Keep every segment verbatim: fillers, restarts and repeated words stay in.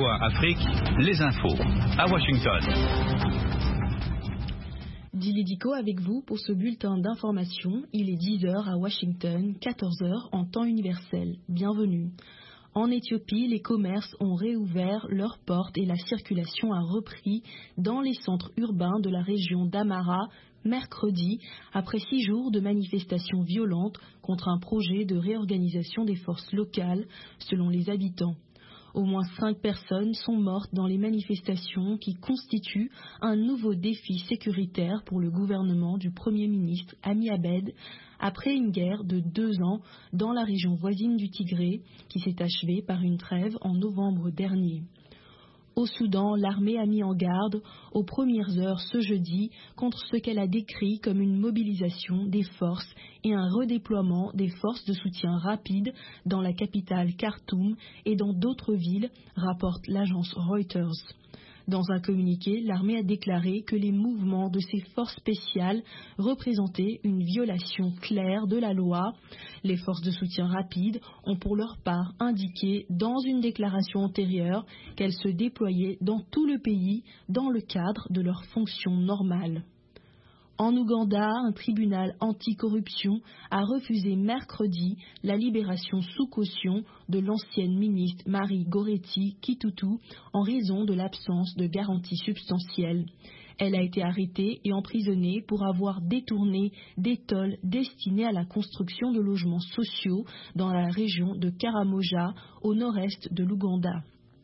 A Afrique, les infos à Washington. Dili Diko avec vous pour ce bulletin d'information. Il est dix heures à Washington, quatorze heures en temps universel. Bienvenue. En Éthiopie, les commerces ont réouvert leurs portes et la circulation a repris dans les centres urbains de la région d'Amara mercredi, après six jours de manifestations violentes contre un projet de réorganisation des forces locales, selon les habitants. Au moins cinq personnes sont mortes dans les manifestations qui constituent un nouveau défi sécuritaire pour le gouvernement du Premier ministre Abiy Ahmed après une guerre de deux ans dans la région voisine du Tigré qui s'est achevée par une trêve en novembre dernier. Au Soudan, l'armée a mis en garde aux premières heures ce jeudi contre ce qu'elle a décrit comme une mobilisation des forces et un redéploiement des forces de soutien rapide dans la capitale Khartoum et dans d'autres villes, rapporte l'agence Reuters. Dans un communiqué, l'armée a déclaré que les mouvements de ces forces spéciales représentaient une violation claire de la loi. Les forces de soutien rapide ont pour leur part indiqué dans une déclaration antérieure qu'elles se déployaient dans tout le pays dans le cadre de leurs fonctions normales. En Ouganda, un tribunal anticorruption a refusé mercredi la libération sous caution de l'ancienne ministre Marie Goretti Kitutu en raison de l'absence de garanties substantielles. Elle a été arrêtée et emprisonnée pour avoir détourné des tôles destinées à la construction de logements sociaux dans la région de Karamoja, au nord-est de l'Ouganda.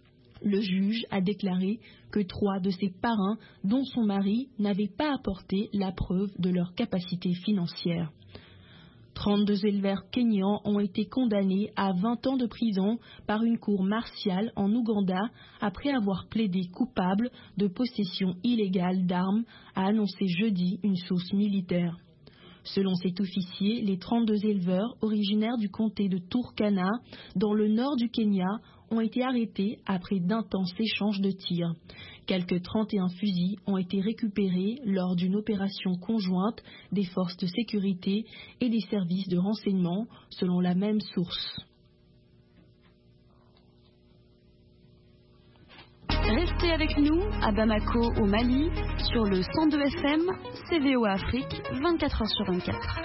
Le juge a déclaré que trois de ses parrains, dont son mari, n'avaient pas apporté la preuve de leur capacité financière. trente-deux éleveurs kenyans ont été condamnés à vingt ans de prison par une cour martiale en Ouganda après avoir plaidé coupable de possession illégale d'armes, a annoncé jeudi une source militaire. Selon cet officier, les trente-deux éleveurs originaires du comté de Turkana, dans le nord du Kenya, ont été arrêtés après d'intenses échanges de tirs. Quelques trente et un fusils ont été récupérés lors d'une opération conjointe des forces de sécurité et des services de renseignement, selon la même source. Restez avec nous à Bamako au Mali sur le cent deux F M C V O Afrique vingt-quatre heures sur vingt-quatre.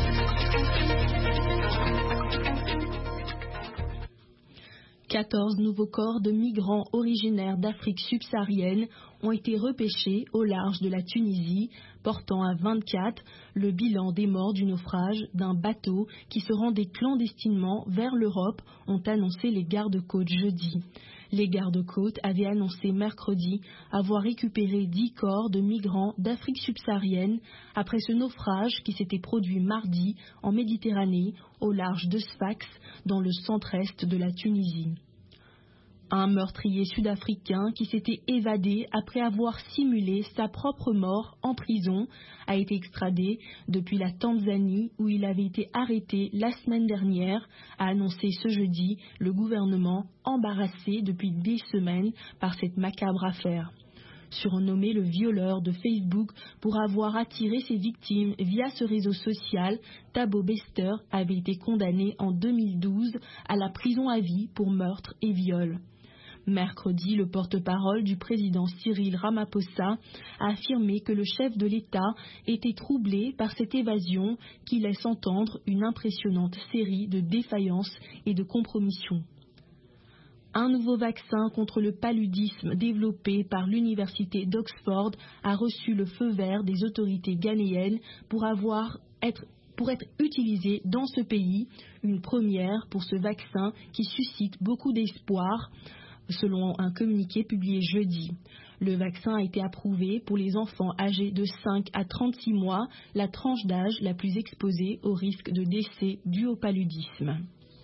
quatorze nouveaux corps de migrants originaires d'Afrique subsaharienne ont été repêchés au large de la Tunisie, portant à vingt-quatre le bilan des morts du naufrage d'un bateau qui se rendait clandestinement vers l'Europe, ont annoncé les gardes-côtes jeudi. Les gardes-côtes avaient annoncé mercredi avoir récupéré dix corps de migrants d'Afrique subsaharienne après ce naufrage qui s'était produit mardi en Méditerranée, au large de Sfax, dans le centre-est de la Tunisie. Un meurtrier sud-africain qui s'était évadé après avoir simulé sa propre mort en prison a été extradé depuis la Tanzanie où il avait été arrêté la semaine dernière, a annoncé ce jeudi le gouvernement embarrassé depuis des semaines par cette macabre affaire. Surnommé le violeur de Facebook pour avoir attiré ses victimes via ce réseau social, Thabo Bester avait été condamné en deux mille douze à la prison à vie pour meurtre et viol. Mercredi, le porte-parole du président Cyril Ramaphosa a affirmé que le chef de l'État était troublé par cette évasion qui laisse entendre une impressionnante série de défaillances et de compromissions. Un nouveau vaccin contre le paludisme développé par l'université d'Oxford a reçu le feu vert des autorités ghanéennes pour avoir être pour être utilisé dans ce pays, une première pour ce vaccin qui suscite beaucoup d'espoir, selon un communiqué publié jeudi. Le vaccin a été approuvé pour les enfants âgés de cinq à trente-six mois, la tranche d'âge la plus exposée au risque de décès dû au paludisme.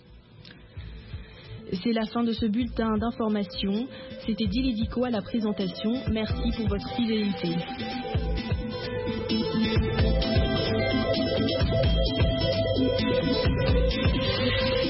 C'est la fin de ce bulletin d'information. C'était Dili Diko à la présentation. Merci pour votre fidélité. Thank you.